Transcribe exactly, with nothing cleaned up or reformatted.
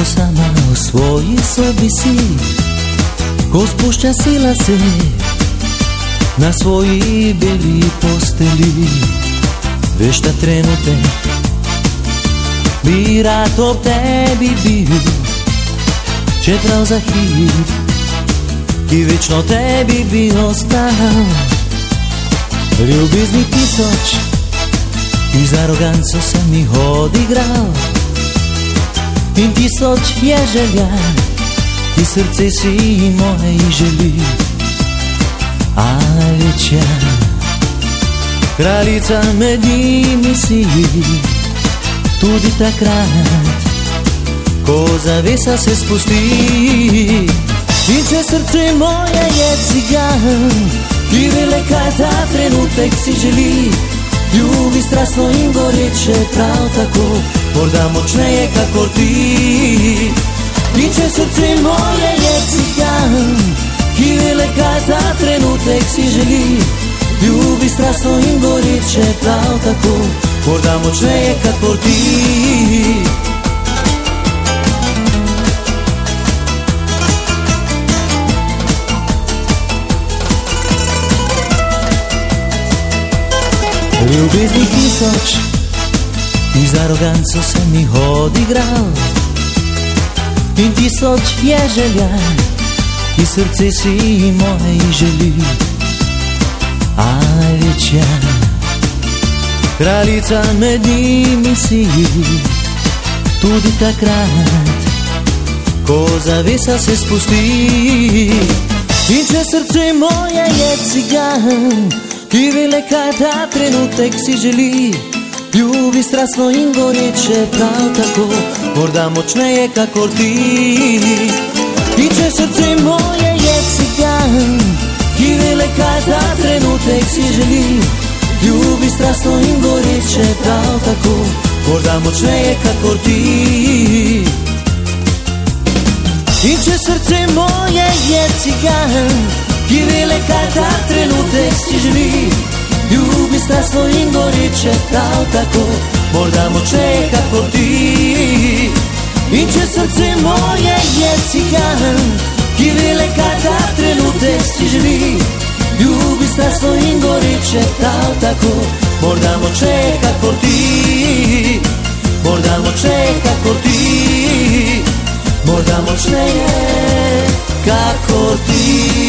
Ako sama u svojoj sobi si, ko spušća sila se na svoji beli posteli. Veš ta trenutek bi rad ob tebi bil, čeprav za hip, ki večno tebi bi ostal. Ljubezni tisoč, ki z aroganco sem jih odigral, in tisoč je želja, ki srce si moje želi. Alečja, kraljica med njimi si, tudi takrat, ko zavesa se spusti. In če srce moje je cigan, ki vele kaj ta trenutek si želi, ljubi strastno in goreče prav tako, morda močneje kakor ti. In če srce moje je cigan, ki vele kaj ta trenutek si želi, ljubi strastno in goreče prav tako, morda močneje kakor ti. Ljubezni tisoč, ki z aroganco sem jih odigral, in tisoč je želja, ki srce si moje želi. Alečja, kraljica med njimi si, tudi takrat, ko zavesa se spusti. In če srce moje je cigan, ki vele kaj ta trenutek si želi, ljubi strastno in goreče prav tako, morda močneje kakor ti. In če srce moje je cigan, ki vele kaj ta trenutek si želi, ljubi strastno in goreče prav tako, morda močneje kakor ti. In če srce moje je cigan, ki vele kaj ta trenutek si želi, ljubi strastno in goreče prav tako, morda močneje kakor ti. In če srce moje je cigan, ki vele kaj ta trenutek si želi, ljubi strastno in goreče prav tako, morda močneje kakor ti, morda močneje kakor ti, morda močneje kakor ti.